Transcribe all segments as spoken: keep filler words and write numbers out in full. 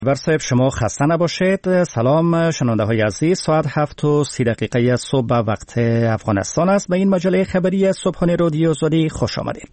بر صاحب شما خسته نباشید. سلام شنونده های عزیز، ساعت هفت و سی دقیقه صبح به وقت افغانستان است. به این مجله خبری صبحانه رادیو آزادی خوش آمدید.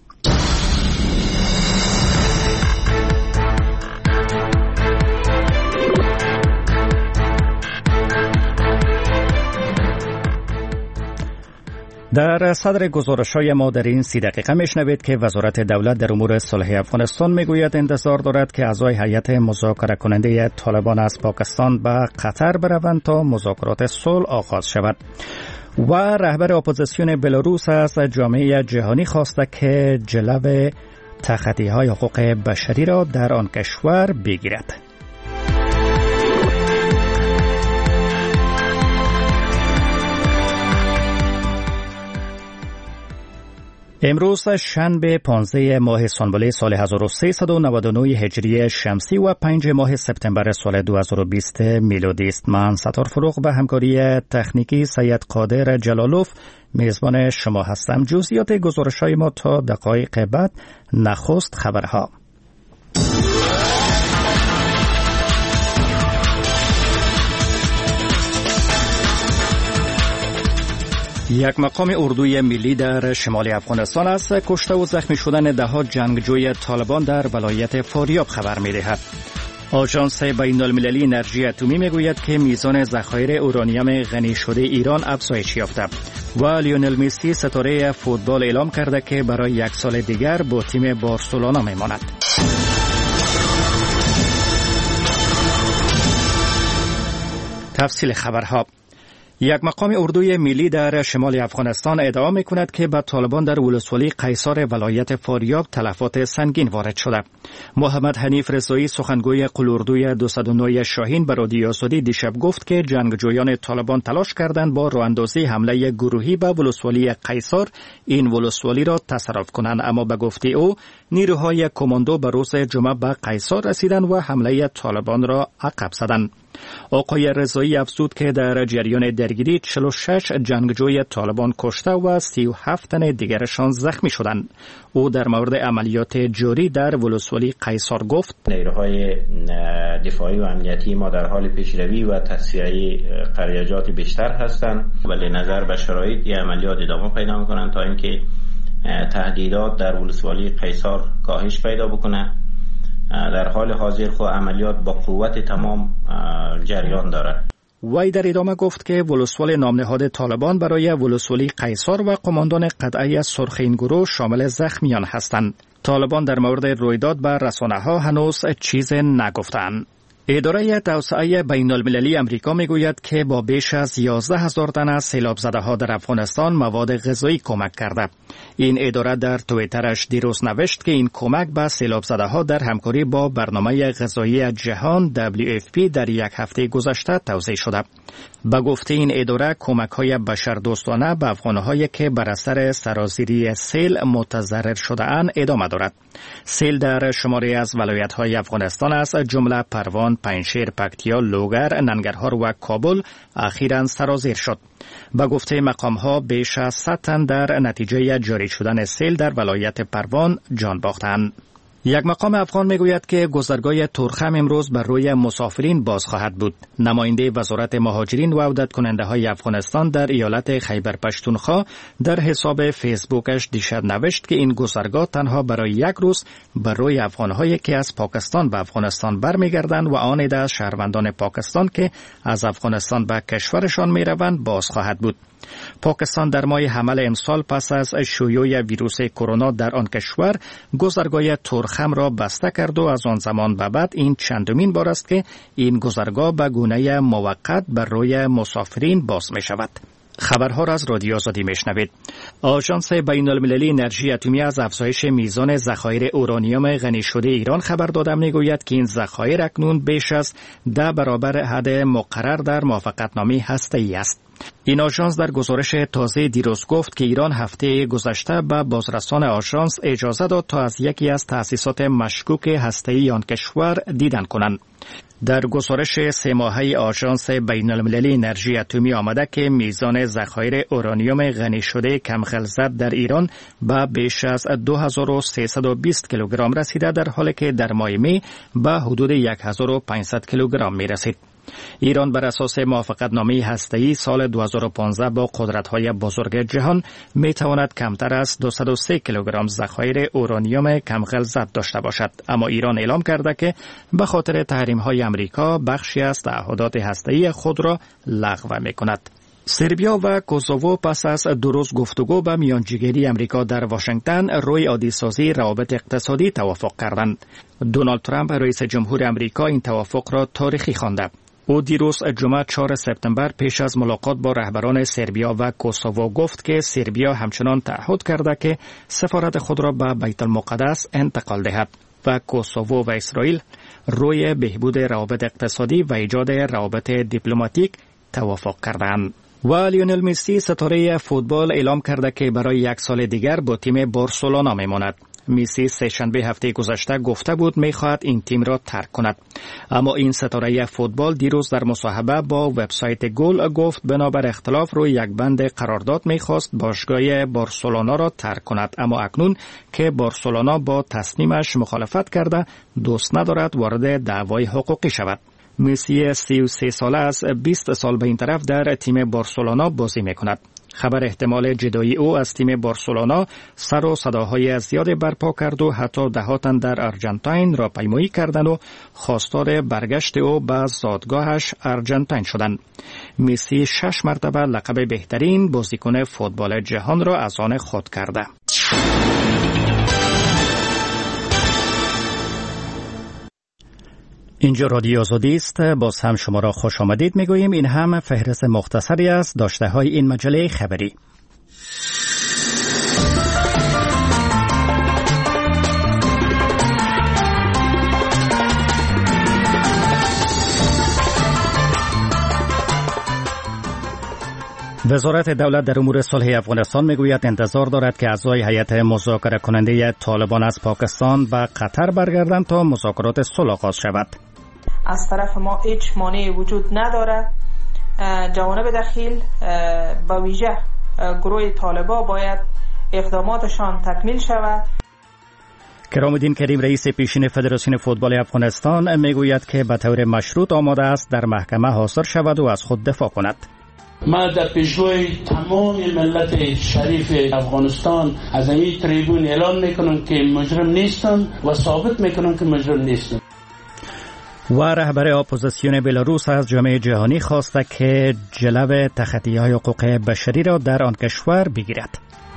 در صدر گزارش‌های ما در این سی دقیقه میشنوید که وزارت دولت در امور صلح افغانستان میگوید انتظار دارد که اعضای هیئت مذاکره کننده طالبان از پاکستان به قطر بروند تا مذاکرات صلح آغاز شود. و رهبر اپوزیسیون بلاروس از جامعه جهانی خواسته که جلو تخطی‌های حقوق بشری را در آن کشور بگیرد. امروز شنبه پانزده ماه سانبله سال هزار و سیصد و نود و نه هجری شمسی و پنج ماه سپتامبر سال دو هزار و بیست میلادی است. من ستار فروغ به همکاری تکنیکی سید قادر جلالوف میزبان شما هستم. جزئیات گزارش‌های ما تا دقایق بعد. نخست خبرها. یک مقام اردوی ملی در شمال افغانستان است کشته و زخمی شدن دهها جنگجوی طالبان در ولایت فاریاب خبر می‌دهد. آژانس بین‌المللی انرژی اتمی میگوید که میزان ذخایر اورانیوم غنی شده ایران افزایش یافته و لیونل مسی ستاره فوتبال اعلام کرده که برای یک سال دیگر با تیم بارسلونا میماند. تفصیل خبرها. یک مقام اردوی ملی در شمال افغانستان ادعا می‌کند که به طالبان در ولسوالی قیصار ولایت فاریاب تلفات سنگین وارد شده. محمد حنیف رضایی سخنگوی قلوردوی دویست و نه شاهین به رادیو آزادی دیشب گفت که جنگجویان طالبان تلاش کردند با راه‌اندازی حمله گروهی به ولسوالی قیصار این ولسوالی را تصرف کنند، اما به گفته او نیروهای کماندو به روز جمعه به قیصار رسیدند و حمله طالبان را عقب زدند. آقای رضایی افزود که در جریان درگیری چهل و شش جنگجوی طالبان کشته و سی و هفت تن دیگرشان زخمی شدند. او در مورد عملیات جاری در ولسوالی قیصار گفت: نیروهای دفاعی و امنیتی ما در حال پیشروی و تصفیه قریجات بیشتر هستند، ولی نظر به شرایط این عملیات ادامه پیدا می‌کنند تا اینکه تهدیدات در ولسوالی قیصار کاهش پیدا بکنه. در حال حاضر خود عملیات با قوت تمام جریان دارد. وی در ادامه گفت که ولسوال نامنهاد طالبان برای ولسوالی قیصار و قماندان قطعه سرخ این گروه شامل زخمیان هستند. طالبان در مورد رویداد به رسانه‌ها هنوز چیز نگفتند. اداره توسعه بین‌المللی امریکا میگوید که با بیش از یازده هزار تن از سیلاب زده ها در افغانستان مواد غذایی کمک کرده. این اداره در توییترش دیروز نوشت که این کمک به سیلاب زده ها در همکاری با برنامه غذایی جهان دبلیو اف پی در یک هفته گذشته توزیع شده. به گفته این اداره کمک های بشردوستانه به افغان‌هایی که بر اثر سرازیری سیل متضرر شده اند ادامه دارد. سیل در شماری از ولایت‌های افغانستان است، جمله پروان، پنجشیر، پکتیا، لوگر، ننگرهار و کابل اخیراً سرازیر شد. به گفته مقام‌ها بیش از صد تن در نتیجه جاری شدن سیل در ولایت پروان جان باختند. یک مقام افغان میگوید که گذرگاه ترخم امروز بر روی مسافرین باز خواهد بود. نماینده وزارت مهاجرین و عودت کننده های افغانستان در ایالت خیبر پشتونخوا در حساب فیسبوکش دیشب نوشت که این گذرگاه تنها برای یک روز بر روی افغانهایی که از پاکستان به افغانستان برمیگردند و آن عده از شهروندان پاکستان که از افغانستان به کشورشان میروند باز خواهد بود. پاکستان در ماه حمل امسال پس از شیوع ویروس کرونا در آن کشور گذرگاه ترخم را بسته کرد و از آن زمان به بعد این چندمین بار است که این گذرگاه به گونه موقت بر روی مسافرین باز می شود. خبرها را از رادیو آزادی میشنوید. آژانس بین‌المللی انرژی اتمی از افزایش میزان ذخایر اورانیوم غنی شده ایران خبر داده میگوید که این ذخایر اکنون بیش از ده برابر حد مقرر در موافقتنامه هسته‌ای است. این آژانس در گزارش تازه دیروز گفت که ایران هفته گذشته به بازرسان آژانس اجازه داد تا از یکی از تأسیسات مشکوک هسته‌ای آن کشور دیدن کنند. در گزارش سه ماهه آژانس بین المللی انرژی اتمی آمده که میزان ذخایر اورانیوم غنی شده کم غلظت در ایران به بیش از دو هزار و سیصد و بیست کیلوگرم رسیده، در حالی که در ماه می به حدود یک هزار و پانصد کیلوگرم می رسید. ایران بر اساس موافقتنامه هسته‌ای سال دو هزار و پانزده با قدرت‌های بزرگ جهان می‌تواند کمتر از دویست و سه کیلوگرم ذخایر اورانیوم کم غلظت داشته باشد، اما ایران اعلام کرده که به خاطر تحریم‌های آمریکا بخشی از تعهدات هسته‌ای خود را لغو می‌کند. سربیا و کوسوو پس از دو روز گفتگو به میانجیگری امریکا در واشنگتن روی عادی‌سازی روابط اقتصادی توافق کردند. دونالد ترامپ رئیس جمهور امریکا این توافق را تاریخی خوانده. او دیروز جمعه چهارم سپتامبر پیش از ملاقات با رهبران سربیا و کوسوو گفت که سربیا همچنان تعهد کرده که سفارت خود را به بیت المقدس انتقال دهد و کوسوو و اسرائیل روی بهبود روابط اقتصادی و ایجاد روابط دیپلماتیک توافق کردند. و لیونل مسی ستاره فوتبال اعلام کرده که برای یک سال دیگر با تیم بارسلونا میماند. مسی سه شنبه هفته گذشته گفته بود میخواهد این تیم را ترک کند، اما این ستاره فوتبال دیروز در مصاحبه با وبسایت گل گفت بنابر اختلاف روی یک بند قرارداد میخواست باشگاه بارسلونا را ترک کند، اما اکنون که بارسلونا با تصمیمش مخالفت کرده دوست ندارد وارد دعوای حقوقی شود. مسی سی و سه ساله از بیست سال به این طرف در تیم بارسلونا بازی میکند. خبر احتمال جدایی او از تیم بارسلونا سر و صداهای زیاد برپا کرد و حتی ده تن در آرژانتین را پیمایی کردند و خواستار برگشت او به زادگاهش آرژانتین شدند. مسی شش مرتبه لقب بهترین بازیکن فوتبال جهان را از آن خود کرده. اینجا رادیو آزادی است. باز هم شما را خوش آمدید میگوییم. این هم فهرست مختصری از داشته های این مجله خبری. وزارت دولت در امور صلح افغانستان میگوید انتظار دارد که اعضای هیئت مذاکره کننده طالبان از پاکستان به قطر برگردند تا مذاکرات صلح آغاز شود. از طرف ما هیچ مانعی وجود ندارد. جوانب دخیل به ویژه گروه طالبان باید اقداماتشان تکمیل شود. کرامالدین کریم رئیس پیشین فدراسیون فوتبال افغانستان میگوید که به طور مشروط آماده است در محکمه حاضر شود و از خود دفاع کند. ما در پیشروی تمام ملت شریف افغانستان از این تریبون اعلام میکنم که مجرم نیستم و ثابت میکنم که مجرم نیستم. و رهبر اپوزیسیون بلاروس از جامعه جهانی خواسته که جلو تخطی‌های حقوق بشری را در آن کشور بگیرد.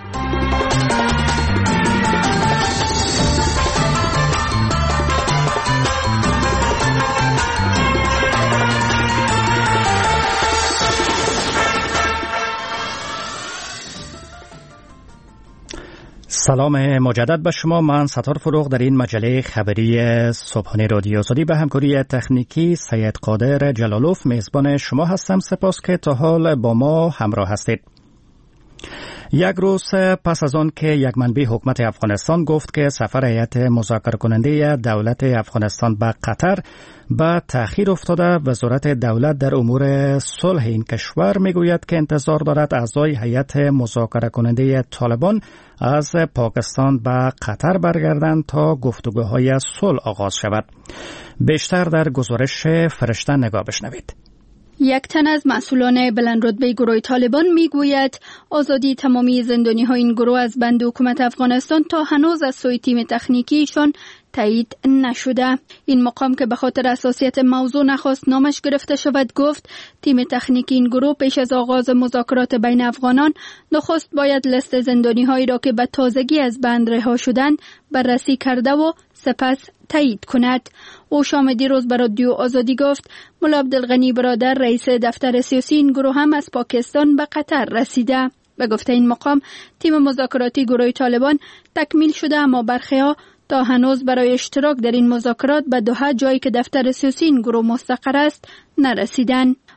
سلام مجدد به شما. من ستار فروغ در این مجله خبری صبحانه رادیو آزادی به همکاری تکنیکی سید قادر جلالوف میزبان شما هستم. سپاس که تا حال با ما همراه هستید. یک روز پس از آن که یک منبع حکومت افغانستان گفت که سفر هیئت مذاکره کننده دولت افغانستان به قطر به تأخیر افتاده، وزارت دولت در امور صلح این کشور میگوید که انتظار دارد اعضای هیئت مذاکره کننده طالبان از پاکستان به قطر برگردند تا گفتگوهای صلح آغاز شود. بیشتر در گزارش فرشته نگاه بشنوید. یک تن از مسئولان بلند رتبه گروه طالبان میگوید آزادی تمامی زندانی ها این گروه از بند حکومت افغانستان تا هنوز از سوی تیم تکنیکیشان تایید نشده. این مقام که به خاطر حساسیت موضوع نخواست نامش گرفته شود گفت تیم تکنیکی این گروه پیش از آغاز مذاکرات بین افغانان نخست باید لیست زندانی هایی را که به تازگی از بند رها شدند بررسی کرده و سپس تایید کند. او شام دیروز به رادیو آزادی گفت ملا عبدالغنی برادر رئیس دفتر سیاسی این گروه هم از پاکستان به قطر رسیده. به گفته این مقام تیم مذاکراتی گروه طالبان تکمیل شده، اما برخی‌ها تا هنوز برای اشتراک در این مذاکرات به دوحه، جایی که دفتر سیاسی این گروه مستقر است، نرسیدند.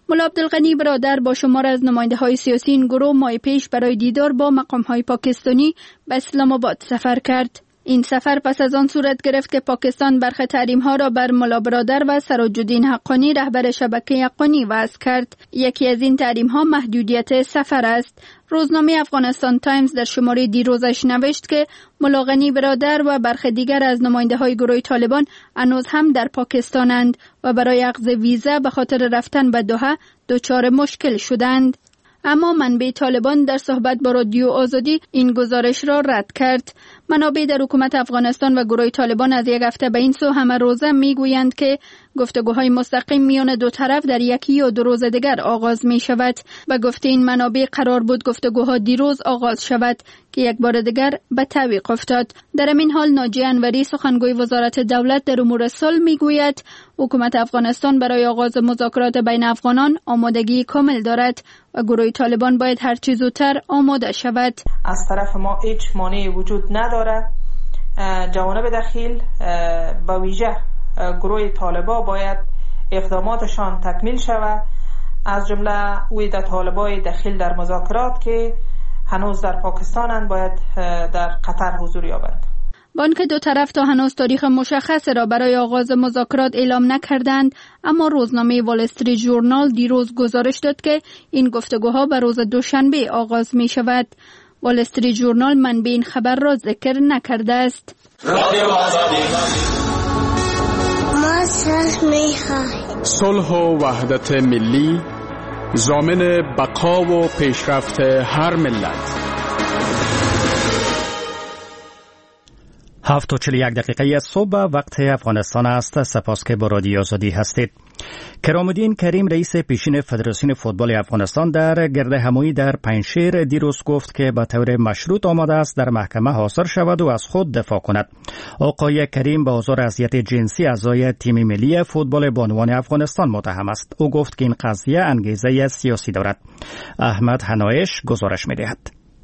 ملا عبدالغنی برادر با شمار از نماینده های سیاسی این گروه ماه پیش برای دیدار با مقام های پاکستانی به اسلام آباد سفر کرد. این سفر پس از آن صورت گرفت که پاکستان برخی تحریم ها را بر ملا برادر و سراج الدین حقانی رهبر شبکه حقانی وضع کرد. یکی از این تحریم ها محدودیت سفر است. روزنامه افغانستان تایمز در شماره دیروزش نوشت که ملا غنی برادر و برخی دیگر از نماینده های گروه طالبان هنوز هم در پاکستانند و برای اخذ ویزا به خاطر رفتن به دوحه دچار مشکل شدند. اما منبع طالبان در صحبت با رادیو آزادی این گزارش را رد کرد. منابع در حکومت افغانستان و گروه طالبان از یک هفته به این سو همه روزه میگویند که گفتگوهای مستقیم میان دو طرف در یکی یا دو روز دیگر آغاز می شود. و گفته این منابع قرار بود گفتگوها دیروز آغاز شود که یک بار دیگر به تعویق افتاد. در این حال ناجی انوری سخنگوی وزارت دولت در امور صلح میگوید حکومت افغانستان برای آغاز مذاکرات بین افغانان آمادگی کامل دارد و گروه طالبان باید هر چه زودتر آماده شود. از طرف ما هیچ مانعی وجود نداره. جوانب دخیل با ویژه گروه طالبا باید اقداماتشان تکمیل شود، از جمله وی در طالبای دخیل در مذاکرات که هنوز در پاکستانند باید در قطر حضور یابند. بانک دو طرف تا هنوز تاریخ مشخص را برای آغاز مذاکرات اعلام نکردند، اما روزنامه وال استریت ژورنال دیروز گزارش داد که این گفتگوها به روز دوشنبه آغاز می شود. وال استریت ژورنال منبع این خبر را ذکر نکرده است. ما صلح می‌خواهیم. صلح و وحدت ملی ضامن بقا و پیشرفت هر ملت. هفت و چل یک دقیقه صبح وقت افغانستان است. سپاس که با رادیو آزادی هستید. کرام الدین کریم رئیس پیشین فدراسیون فوتبال افغانستان در گردهمایی در پنجشیر دیروز گفت که به طور مشروط آماده است در محکمه حاضر شود و از خود دفاع کند. آقای کریم به آزار اذیت جنسی اعضای تیم ملی فوتبال بانوان افغانستان متهم است. او گفت که این قضیه انگیزه سیاسی دارد. احمد حنایش گزارش می‌دهد.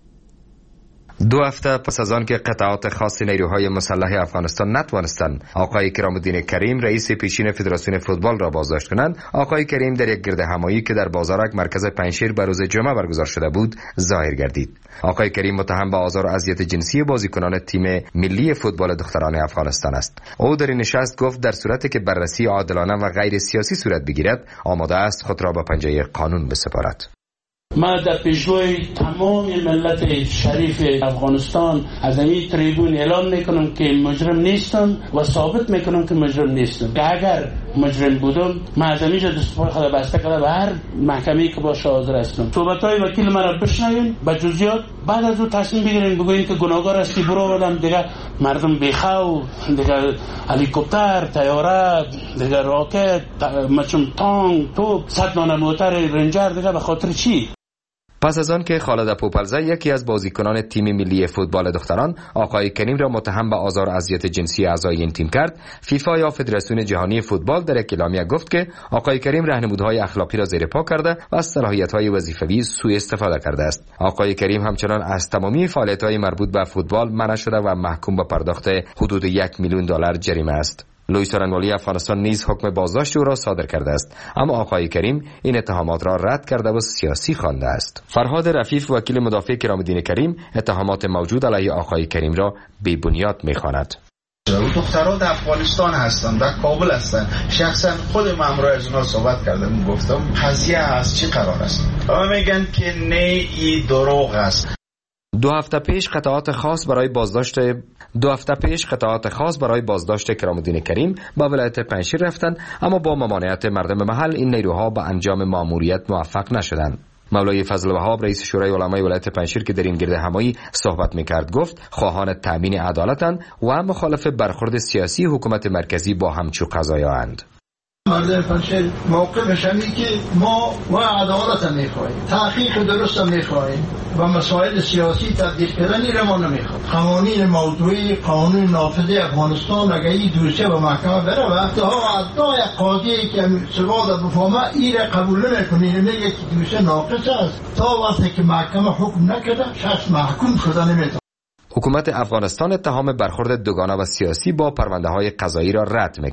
دو هفته پس از آن که قطعات خاص نیروهای مسلح افغانستان نتوانستند آقای کرام الدین کریم رئیس پیشین فدراسیون فوتبال را بازداشت کنند، آقای کریم در یک گردهمایی که در بازارک مرکز پنجشیر به روز جمعه برگزار شده بود ظاهر گردید. آقای کریم متهم به آزار و اذیت جنسی بازیکنان تیم ملی فوتبال دختران افغانستان است. او در این نشست گفت در صورتی که بررسی عادلانه و غیر سیاسی صورت بگیرد آماده است خود را به پنجه قانون بسپارد. ما در پیشروی تمام ملت شریف افغانستان از این تریبون اعلام میکنم که مجرم نیستم و ثابت میکنم که مجرم نیستم. که اگر مجرم بودم ما از اینجا دستور خود بسته کرده و هر محکمه‌ای که باشه حاضر هستم. صحبت‌های وکیل من را بشنوین با جزئیات، بعد از اون تصمیم بگیرین، بگوین که گناهکار هستی برو آدم دیگه مردم بیخو دیگه هلیکوپتر، طیاره، دیگه راکت، مچم تانک، توپ، صد نان موتر رنجر دیگه به خاطر چی؟ پس از آن که خالد پوپلزه یکی از بازیکنان تیم ملی فوتبال دختران آقای کریم را متهم به آزار و اذیت جنسی اعضای این تیم کرد، فیفا یا فدراسیون جهانی فوتبال در یک اعلامیه گفت که آقای کریم راهنمودهای اخلاقی را زیر پا کرده و از صلاحیت‌های وظیفوی سوء استفاده کرده است. آقای کریم همچنان از تمامی فعالیت‌های مربوط به فوتبال منع شده و محکوم به پرداخت حدود یک میلیون دلار جریمه است. لوی سارنوالی افغانستان نیز حکم بازداشت او را صادر کرده است، اما آقای کریم این اتهامات را رد کرده و سیاسی خوانده است. فرهاد رفیف وکیل مدافع کرام الدین کریم اتهامات موجود علیه آقای کریم را بی بنیاد می‌خواند. دختران در افغانستان هستند و کابل هستند. شخصا خود من همراه از اونها صحبت کردم، گفتم قضیه از چی قرار است؟ و میگن که نه ای دروغ است. دو هفته پیش قطعات خاص برای بازداشت دو هفته پیش قطعات خاص برای بازداشت کرام الدین کریم به ولایت پنجشیر رفتند، اما با ممانعت مردم محل این نیروها به انجام مأموریت موفق نشدند. مولای فضل وهاب رئیس شورای علمای ولایت پنجشیر که در این گردهمایی صحبت میکرد گفت خواهان تامین عدالتند و مخالف برخورد سیاسی حکومت مرکزی با همچو قضایااند. مردم پنجشیر موقفش اینه که ما و عدالت هم میخواهیم، تحقیق درست هم میخواهیم و مسائل سیاسی تبدیل کردنی را ما نمیخواهیم. قوانین موضوعی قانون نافذ افغانستان اگر این دوسیه به محکمه بره و حتی یک قاضی که سواد بفهمه این را قبول نمیکنه، میگه که دوسیه ناقص است تا وقتی که محکمه حکم نکرده شخص محکوم شده نمیتونه. حکومت افغانستان اتهام برخورد دوگانه و سیاسی با پرونده‌های قضایی را رد می‌کند.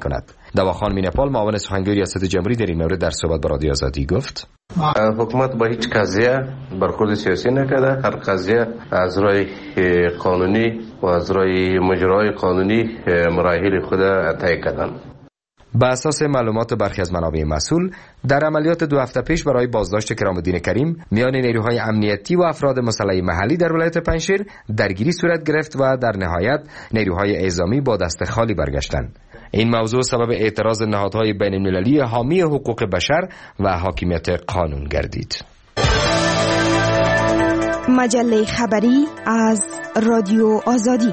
دواخان مینپال معاون سخنگوی ریاست جمهوری در این مورد در صحبت با رادیو آزادی گفت حکومت با هیچ قضیه برخورد سیاسی نکرده. هر قضیه از راه قانونی و از راه مجرای قانونی مراحل خود طی کردن. به اساس معلومات برخی از منابع مسئول، در عملیات دو هفته پیش برای بازداشت کرام الدین کریم میان نیروهای امنیتی و افراد مسلح محلی در ولایت پنجشیر درگیری صورت گرفت و در نهایت نیروهای اعزامی با دست خالی برگشتند. این موضوع سبب اعتراض نهادهای بین المللی حامی حقوق بشر و حاکمیت قانون گردید. مجله خبری از رادیو آزادی.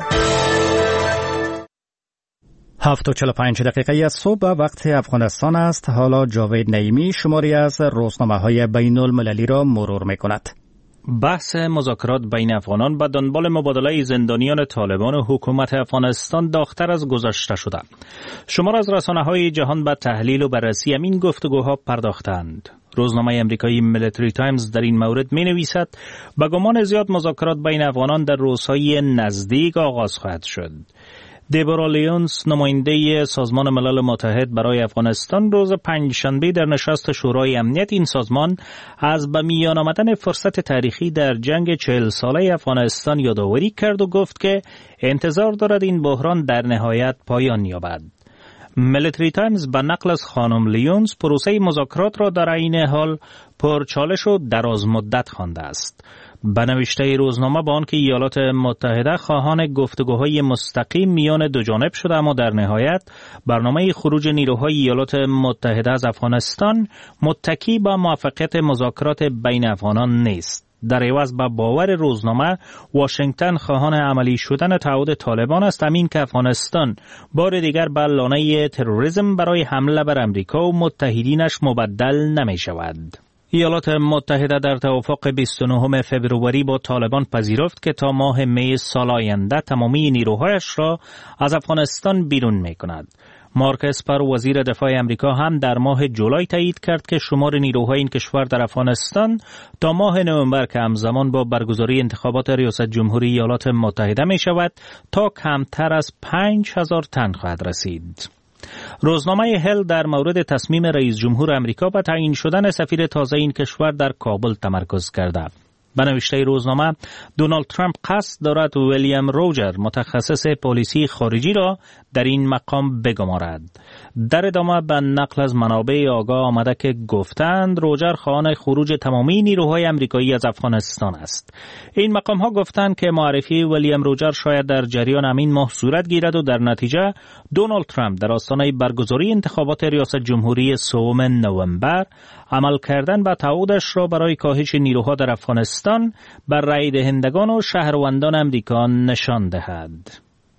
هفت و چهل و پنج دقیقه از صبح وقت افغانستان است. حالا جاوید نعیمی شماری از روزنامه‌های بین المللی را مرور می‌کند. بحث مذاکرات بین افغانان به دنبال مبادله زندانیان طالبان و حکومت افغانستان داغ‌تر از گذشته شده. شمار از رسانه‌های جهان به تحلیل و بررسی همین گفتگوها پرداختند. روزنامه امریکایی میلیتری تایمز در این مورد می‌نویسد به گمان زیاد مذاکرات بین افغانان در روزهای نزدیک آغاز خواهد شد. دیبورا لیونز نماینده سازمان ملل متحد برای افغانستان روز پنجشنبه در نشست شورای امنیت این سازمان از به میان آمدن فرصت تاریخی در جنگ چهل ساله افغانستان یادآوری کرد و گفت که انتظار دارد این بحران در نهایت پایان یابد. میلیتری تایمز به نقل از خانم لیونز پروسه مذاکرات را در عین حال پرچالش و دراز مدت خوانده است. به نوشته روزنامه با آنکه ایالات متحده خواهان گفتگوهای مستقیم میان دو جانب شده، اما در نهایت برنامه خروج نیروهای ایالات متحده از افغانستان متکی به موفقیت مذاکرات بین افغانان نیست. در عوض به باور روزنامه واشنگتن خواهان عملی شدن تعهد طالبان است، همین که افغانستان بار دیگر به لانه تروریسم برای حمله بر امریکا و متحدینش مبدل نمی شود. ایالات متحده در توافق بیست و نهم فوریه با طالبان پذیرفت که تا ماه می سال آینده تمامی نیروهایش را از افغانستان بیرون می کند. مارک اسپر وزیر دفاع امریکا هم در ماه جولای تایید کرد که شمار نیروهای این کشور در افغانستان تا ماه نوامبر که همزمان با برگزاری انتخابات ریاست جمهوری ایالات متحده می شود تا کمتر از پنج هزار تن خواهد رسید. روزنامه هل در مورد تصمیم رئیس جمهور امریکا به تعیین شدن سفیر تازه این کشور در کابل تمرکز کرده. به نوشته روزنامه دونالد ترامپ قصد دارد ویلیام روجر متخصص پلیسی خارجی را در این مقام بگمارد. در ادامه به نقل از منابع آگاه آمده که گفتند روجر خواهان خروج تمامی نیروهای امریکایی از افغانستان است. این مقام ها گفتند که معرفی ویلیام روجر شاید در جریان همین ماه صورت گیرد و در نتیجه دونالد ترامپ در آستانه برگزاری انتخابات ریاست جمهوری سوم نوامبر عمل کردن به تعهدش را برای کاهش نیروها در افغانستان بر رای دهندگان و شهروندان امریکا نشان دهد.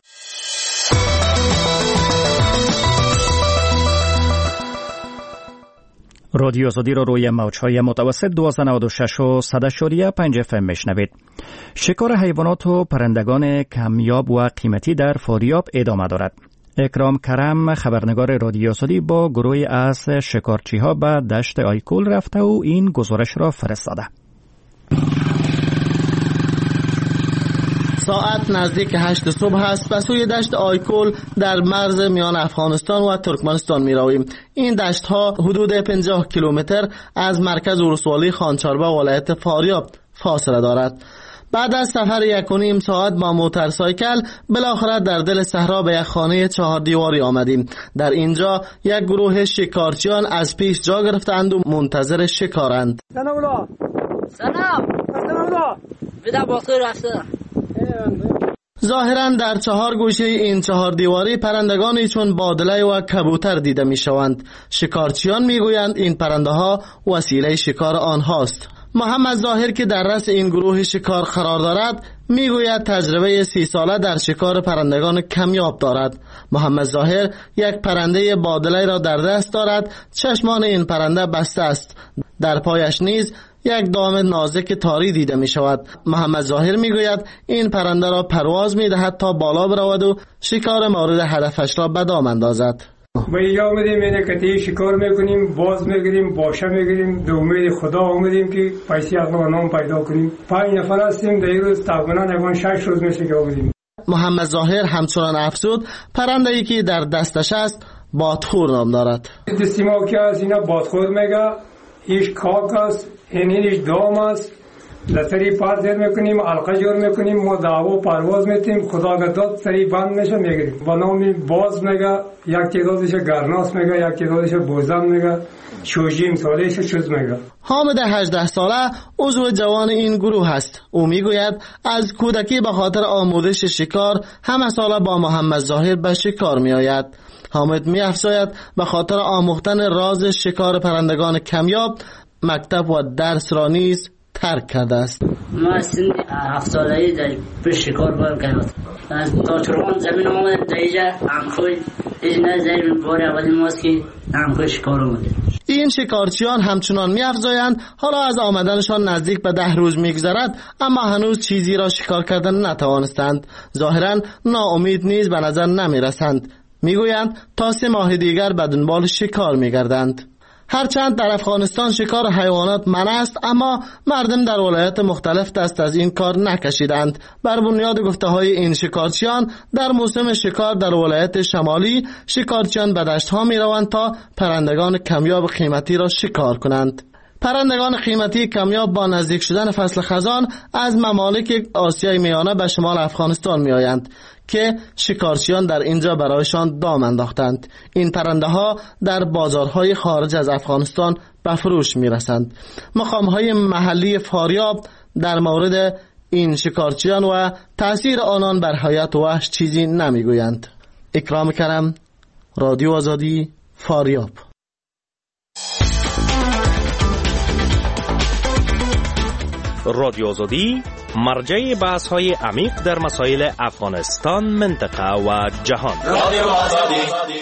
رادیو آزادی را روی موج‌های متوسط دویست و نود و شش و صد و پنج اف ام میشنوید. شکار حیوانات و پرندگان کمیاب و قیمتی در فاریاب ادامه دارد. اکرام کرم خبرنگار رادیو آزادی با گروهی از شکارچی‌ها به دشت آیکول رفته و این گزارش را فرستاده. ساعت نزدیک هشت صبح است. به سوی دشت آیکول در مرز میان افغانستان و ترکمنستان می رویم. این دشت ها حدود پنجاه کیلومتر از مرکز ولسوالی خانچاربه ولایت فاریاب فاصله دارد. بعد از سفر یک و نیم ساعت با موتورسایکل بالاخره در دل صحرا به یک خانه چهار دیواری آمدیم. در اینجا یک گروه شکارچیان از پیش جا گرفتند و منتظر شکارند. سلام اولا سلام سلام اولا بدا باقی رفته. ظاهراً در چهار گوشه این چهار دیواری پرندگانی چون بادله و کبوتر دیده می شوند. شکارچیان می گویند این پرنده ها وسیله شکار آنهاست. محمد ظاهر که در رأس این گروه شکار قرار دارد می گوید تجربه سی ساله در شکار پرندگان کمیاب دارد. محمد ظاهر یک پرنده بادله را در دست دارد. چشمان این پرنده بسته است. در پایش نیز یک دام نازک تاری دیده می شود. محمد ظاهر می گوید این پرنده را پرواز می دهد تا بالا برود و شکار مورد هدفش را به دام اندازد. با اینجا آمدیم اینه کتی شکار میکنیم، باز میگیریم، باشه میگیریم، به امید خدا آمدیم که پیسی از نام پیدا کنیم. پنج نفر هستیم، در این روز تقریبا نگان شش روز میشه که آمدیم. محمد ظاهر همچنان افزود پرنده‌ای که در دستش است بادخور نام دارد. دستیما که از اینا بادخور میگه، ایش کاک است، این اینش دام است. لسری پار زیر میکنیم، علقه جور میکنیم، ما دعوا پرواز میتیم، خدا گداد سری بند میشه میگیریم. با نامی باز میگه، یک تعدادش گرناس میگه، یک تعدادش بوزم میگه، شوژیم سالش شوز میگه. حامد هجده ساله عضو جوان این گروه است. او میگوید از کودکی به خاطر آموزش شکار همه ساله با محمد ظاهر به شکار میآید. حامد میافزاید به خاطر آموختن راز شکار پرندگان کمیاب مکتب و درس را نیز ترک کرده است. ما سن هفت سالگی در پیش شکار بار کردم. از تا چرخان زمین آمدم در اینجا هم خوی ایش نه زیر بار اولی ماست که هم خوی شکار آمده. این شکارچیان همچنان می‌افزایند حالا از آمدنشان نزدیک به ده روز می‌گذرد اما هنوز چیزی را شکار کردن نتوانستند. ظاهراً ناامید نیز به نظر نمی‌رسند. میگویند تا سه ماه دیگر به دنبال شکار می‌گردند. هرچند در افغانستان شکار حیوانات منع است اما مردم در ولایات مختلف دست از این کار نکشیدند. بر بنیاد گفته‌های این شکارچیان در موسم شکار در ولایت شمالی شکارچیان به دشت‌ها می‌روند تا پرندگان کمیاب قیمتی را شکار کنند. پرندگان قیمتی کمیاب با نزدیک شدن فصل خزان از ممالک آسیای میانه به شمال افغانستان می‌آیند که شکارچیان در اینجا برایشان دام انداختند. این پرنده ها در بازارهای خارج از افغانستان به فروش میرسند. مقامهای محلی فاریاب در مورد این شکارچیان و تأثیر آنان بر حیات وحش چیزی نمیگویند. اکرام کرم، رادیو آزادی، فاریاب. رادیو آزادی مرجع بحث های عمیق در مسائل افغانستان، منطقه و جهان. رادیو آزادی.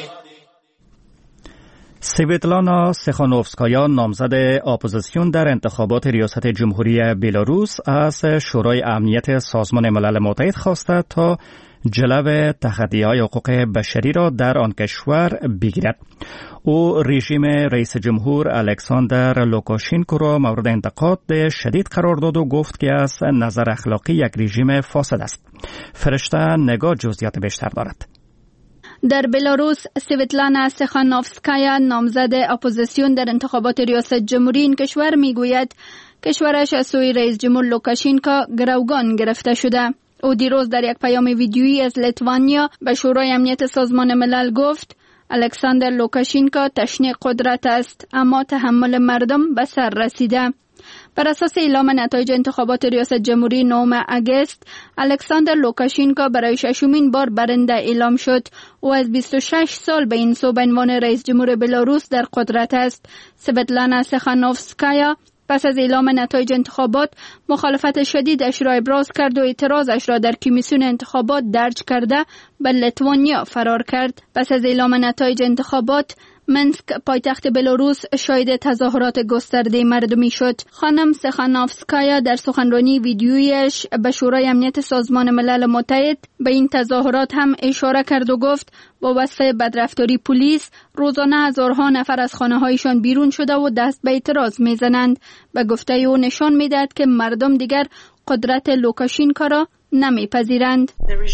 سویتلانا سخانوفسکایا نامزد اپوزیسیون در انتخابات ریاست جمهوری بلاروس از شورای امنیت سازمان ملل متحد خواسته تا جلو تخطی‌های حقوق بشری را در آن کشور بگیرد. او رژیم رئیس جمهور الکساندر لوکاشینکو را مورد انتقاد شدید قرار داد و گفت که از نظر اخلاقی یک رژیم فاسد است. فرشته نگاه جزئیات بیشتر دارد. در بلاروس سویتلانا سخانوفسکایا نامزد اپوزیسیون در انتخابات ریاست جمهوری این کشور میگوید کشورش از سوی رئیس جمهور لوکاشینکو گروگان گرفته شده. او دیروز در یک پیام ویدیویی از لیتوانیا به شورای امنیت سازمان ملل گفت الکساندر لوکاشینکو تشنه قدرت است اما تحمل مردم به سر رسیده. بر اساس اعلام نتایج انتخابات ریاست جمهوری نهم اگست، الکساندر لوکاشینکو برای ششمین بار برنده اعلام شد. او از بیست و شش سال به این سو به عنوان رئیس جمهور بلاروس در قدرت است. سویتلانا سخانوفسکایا پس از اعلام نتایج انتخابات مخالفت شدیدش را ابراز کرد و اعتراضش را در کمیسیون انتخابات درج کرده به لیتوانیا فرار کرد. پس از اعلام نتایج انتخابات منسک پایتخت بلاروس شاهد تظاهرات گسترده مردمی شد. خانم سخانوفسکایا در سخنرانی ویدیویش به شورای امنیت سازمان ملل متحد به این تظاهرات هم اشاره کرد و گفت با وصف بدرفتاری پلیس روزانه هزارها نفر از خانه‌هایشان بیرون شده و دست به اعتراض می‌زنند. به گفته او نشان می‌دهد که مردم دیگر قدرت لوکاشینکو را نمی‌پذیرند.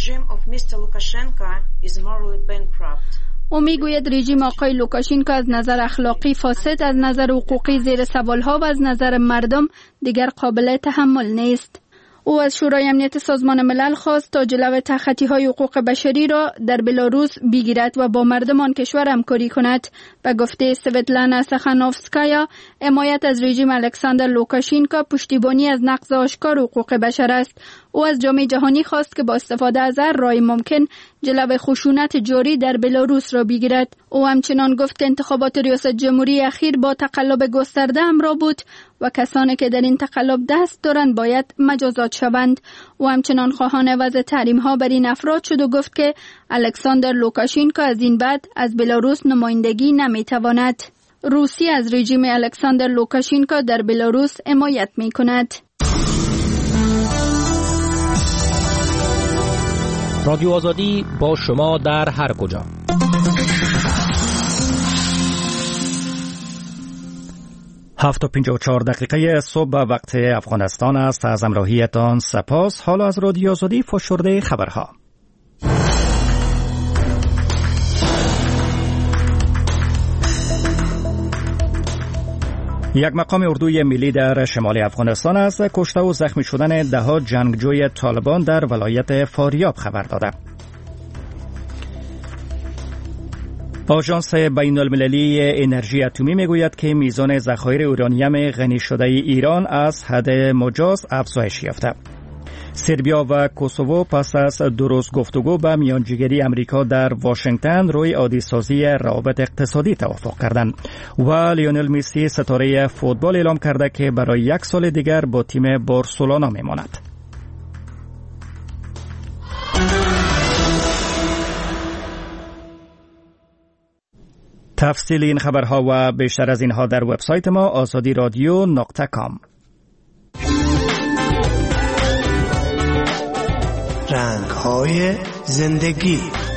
او میگوید رژیم آقای لوکاشینکو از نظر اخلاقی فاسد، از نظر حقوقی زیر سوالها و از نظر مردم دیگر قابل تحمل نیست. او از شورای امنیت سازمان ملل خواست تا جلو تخطی‌های حقوق بشری را در بلاروس بگیرد و با مردم آن کشور همکاری کند. به گفته سویتلانا سخانوفسکایا، حمایت از رژیم الکساندر لوکاشینکو پشتیبانی از نقض آشکار حقوق بشر است. او از جامعه جهانی خواست که با استفاده از هر راه ممکن جلو خشونت جاری در بلاروس را بگیرد. او همچنان گفت که انتخابات ریاست جمهوری اخیر با تقلب گسترده همراه بود و کسانی که در این تقلب دست دارند باید مجازات شوند. او همچنان خواهان وضع تحریم ها بر این افراد شد و گفت که الکساندر لوکاشینکو از این بعد از بلاروس نمایندگی نمیتواند. روسیه از رژیم الکساندر لوکاشینکو در بلاروس حمایت میکند. رادیو آزادی با شما در هر کجا. هفت و پنجاه و چهار دقیقه صبح وقت افغانستان است. از همراهیتان سپاس. حالا از رادیو آزادی فشرده خبرها. یک مقام اردوی ملی در شمال افغانستان از کشته و زخمی شدن ده‌ها جنگجوی طالبان در ولایت فاریاب خبر داده. آژانس بین المللی انرژی اتمی میگوید که میزان ذخایر اورانیم غنی شده ایران از حد مجاز افزایش یافته. سربیا و کوسوو پس از دو روز گفتگو به میانجیگری امریکا در واشنگتن روی عادی‌سازی روابط اقتصادی توافق کردند و لیونل مسی ستاره فوتبال اعلام کرده که برای یک سال دیگر با تیم بارسلونا میماند. تفصیل این خبرها و بیشتر از اینها در وبسایت ما آزادی رادیو نقطه کام. رنگ‌های زندگی.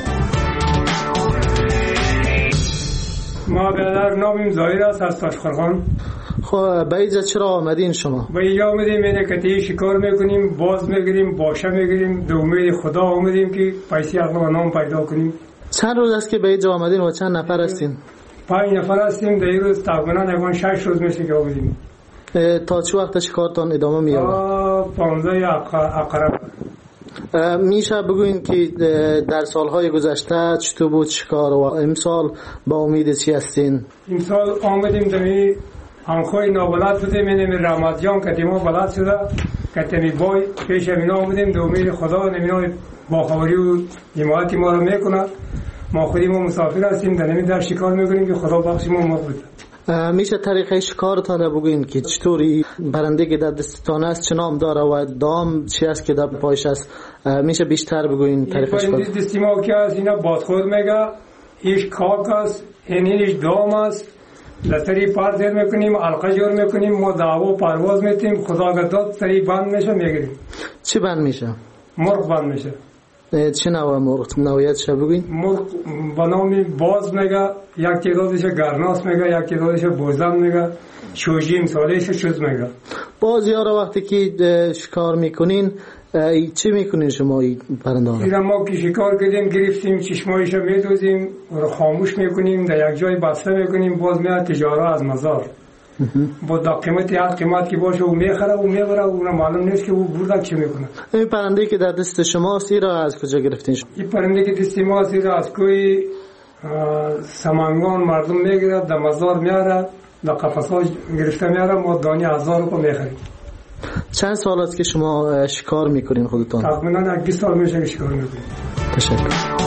ما برادر نامیم ظاهر است از تاشقرغان. خب به اینجا چرا آمدین شما؟ به اینجا آمدیم اینه کتی شکار میکنیم، باز میگیریم، باشه میگیریم، به امید خدا آمدیم که پیسی اخلا و نام پیدا کنیم. چند روز است که به اینجا آمدین و چند نفر هستین؟ پنج نفر هستیم. در این روز تقریبا نگان شش روز میشه که آمدیم. تا چه وقت شکارتان ادامه می‌یابد؟ پانزده عقرب. میشه بگوین که در سالهای گذشته چطور بود شکار و امسال با امید چی هستین؟ امسال آمدیم دمی انخوی نابلد بودیم، اینمی رمضان کتیما بلد شده کتیمی بای پیش امینا آمدیم دو امید خدا نمینا باخبری و حمایت ما رو میکنه. ما خودی ما مسافر هستیم در نمی در شکار میکنیم که خدا بخشی ما مرد بود. میشه طریقه شکارتان بگوین که چطوری پرنده که در دستتان است چه نام داره و دام چی است که در پایش است؟ میشه بیشتر بگوین طریقه شکار؟ این دستی ما که است اینا بادخور میگه، ایش کاک است، این اینش دام است. لسری پار زیر میکنیم، علقه جور میکنیم، ما دعوا پرواز میتیم، خدا گداد سری بند میشه میگیریم. چی بند میشه؟ مرغ بند میشه. چه نوع مرغ؟ نوعیتش بگوین؟ مرغ به نام باز میگه، یک تعدادش گرناس میگه، یک تعدادش بوزن میگه، شوجی امسالش چوز میگه. باز یارا وقتی که شکار میکنین چی میکنین شما این پرنده ها؟ اینا ما که شکار کردیم گرفتیم چشمایش رو میدوزیم و خاموش میکنیم، در یک جای بسته میکنیم، باز میاد تجاره از مزار با دا قیمت هر قیمت که باشه و میخره و میبره و اون معلوم نیست که او بردک چه میکنه. این پرنده که در دست شماست این را از کجا گرفتین شما؟ این پرنده که دست ماست این را از کوی سمنگان مردم میگیره، در مزار میاره، در قفص گرفته میاره، ما دانی هزار روپا میخریم. چند سال است که شما شکار میکنین خودتان؟ تقریبا یک بیست سال میشه که شکار میکنیم. تشکر.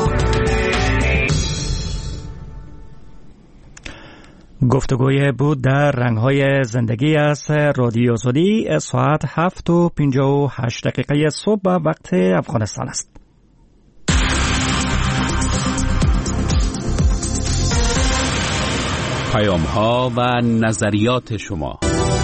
گفتگوی بود در رنگ‌های زندگی از رادیو آزادی. ساعت هفت و پنجاه و هشت دقیقه صبح به وقت افغانستان است. پیام‌ها و نظریات شما.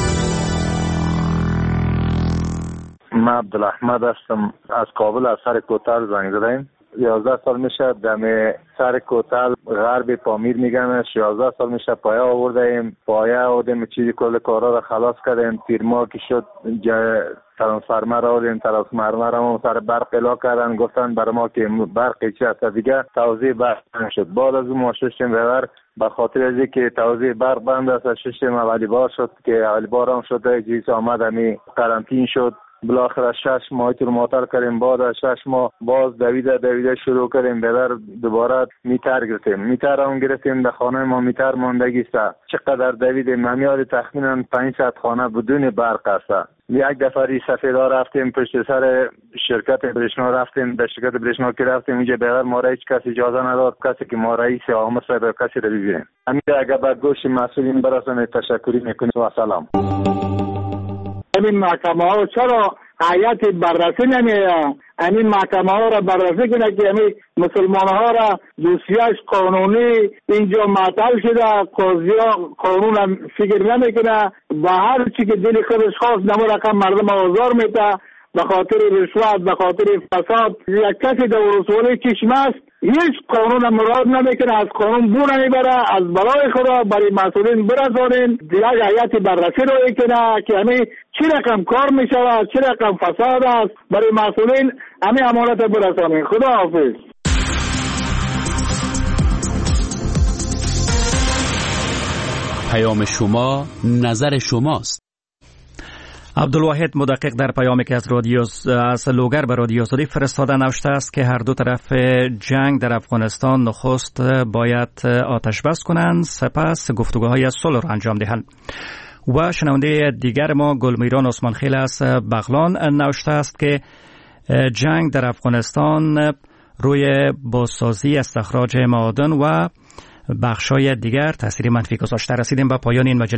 من عبدالاحمد هستم از کابل، از سر کوتل زنگ زدم. یازده سال میشه دم سر کوتل غرب پامیر میگمش. یازده سال میشه پایه آوردیم، پایه آوردیم چیزی کل کارا رو خلاص کردیم. تیرما که شد ترانسفرمر آوردیم، ترانسفرمر هم سر برق الا کردن، گفتن برای ما که برق چی هست دیگه توزیع برق نشد. بعد از اون ما ششتیم ببر به خاطر از که توزیع برق بند است، ششتیم اولی بار شد که اولی بار هم شد جیس آمد همی قرنطین شد. بالاخره شش ماه تو معطل کردیم. بعد از شش ماه باز دویده دویده شروع کردیم ببر دوباره میتر گرفتیم. میتر هم گرفتیم در خانه ما میتر ماندگی است. چقدر دویدیم همیاد تخمینا پانصد خانه بدون برق است. یک دفعه سفیدا رفتیم پشت سر شرکت برشنا رفتیم، به شرکت برشنا که رفتیم اینجا بغیر ما را هیچ کسی اجازه نداد کسی که ما رئیس عامل صاحب کسی را ببینیم. همین اگر به گوش مسئولین برسانید تشکری میکنیم و سلام. این محکمه ها چرا هیئت بررسی نمیه؟ این محکمه ها را بررسی کنه که همین مسلمان ها را دوسیاش قانونی اینجا معطل شده، قاضی ها قانون هم فکر نمیکنه و هر چی که دل خودش خواست نمو رقم مردم آزار میده به خاطر رشوت، به خاطر فساد. یک کسی در ولسوالی چشمه است هیچ قانون مراد نمیکنه، از قانون بو نمیبره. از برای خدا برای مسئولین برسانین یک هیئت بررسی رو کنه که همین چی رقم کار میشود، چی رقم فساد است، برای مسئولین همین امانت برسانین. خدا حافظ. پیام شما نظر شماست. عبدالواحد مدقق در پیامی که از رادیو از لوگر به رادیو آزادی فرستاده نوشته است که هر دو طرف جنگ در افغانستان نخست باید آتش بس کنند، سپس گفتگوهای صلح را انجام دهند. و شنونده دیگر ما گلمیران عثمان خیل از بغلان نوشته است که جنگ در افغانستان روی بازسازی استخراج معادن و بخشای دیگر تاثیر منفی گذاشته. رسیدیم به پایان این مجله